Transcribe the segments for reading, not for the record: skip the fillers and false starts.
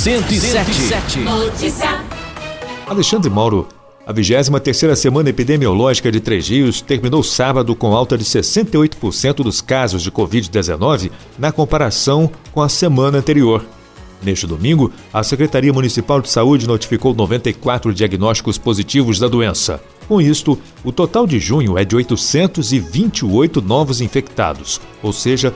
107. Notícia. Alexandre Mauro, a 23ª semana epidemiológica de Três Rios terminou sábado com alta de 68% dos casos de Covid-19 na comparação com a semana anterior. Neste domingo, a Secretaria Municipal de Saúde notificou 94 diagnósticos positivos da doença. Com isto, o total de junho é de 828 novos infectados, ou seja,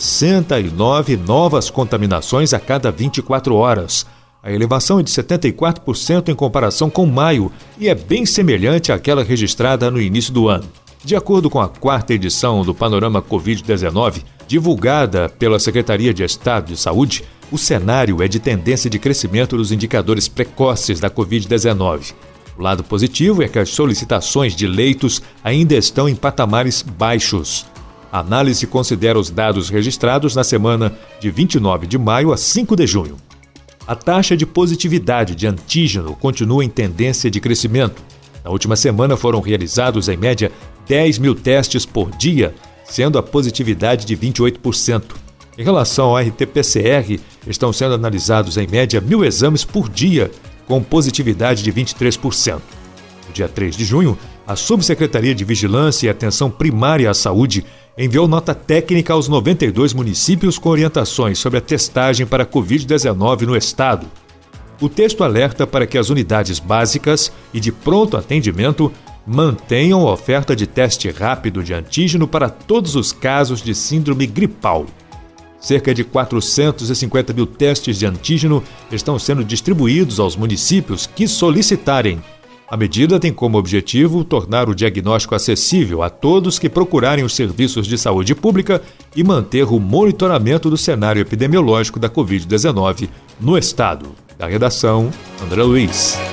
69 novas contaminações a cada 24 horas. A elevação é de 74% em comparação com maio e é bem semelhante àquela registrada no início do ano. De acordo com a 4ª edição do Panorama Covid-19, divulgada pela Secretaria de Estado de Saúde, o cenário é de tendência de crescimento dos indicadores precoces da Covid-19. O lado positivo é que as solicitações de leitos ainda estão em patamares baixos. A análise considera os dados registrados na semana de 29 de maio a 5 de junho. A taxa de positividade de antígeno continua em tendência de crescimento. Na última semana foram realizados, em média, 10 mil testes por dia, sendo a positividade de 28%. Em relação ao RT-PCR, estão sendo analisados, em média, 1.000 exames por dia, com positividade de 23%. No dia 3 de junho, a Subsecretaria de Vigilância e Atenção Primária à Saúde enviou nota técnica aos 92 municípios com orientações sobre a testagem para a Covid-19 no estado. O texto alerta para que as unidades básicas e de pronto atendimento mantenham a oferta de teste rápido de antígeno para todos os casos de síndrome gripal. Cerca de 450 mil testes de antígeno estão sendo distribuídos aos municípios que solicitarem. A medida tem como objetivo tornar o diagnóstico acessível a todos que procurarem os serviços de saúde pública e manter o monitoramento do cenário epidemiológico da Covid-19 no estado. Da redação, André Luiz.